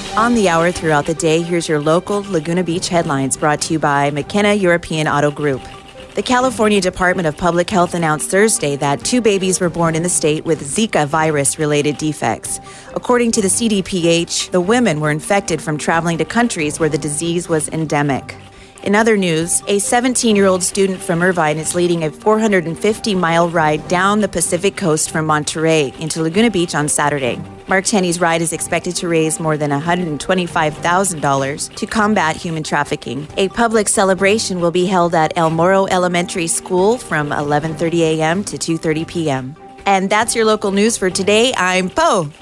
On the hour throughout the day, here's your local Laguna Beach headlines brought to you by McKenna European Auto Group. The California Department of Public Health announced Thursday that 2 babies were born in the state with Zika virus-related defects. According to the CDPH, the women were infected from traveling to countries where the disease was endemic. In other news, a 17-year-old student from Irvine is leading a 450-mile ride down the Pacific coast from Monterey into Laguna Beach on Saturday. Mark Tenney's ride is expected to raise more than $125,000 to combat human trafficking. A public celebration will be held at El Moro Elementary School from 11:30 a.m. to 2:30 p.m. And that's your local news for today. I'm Po.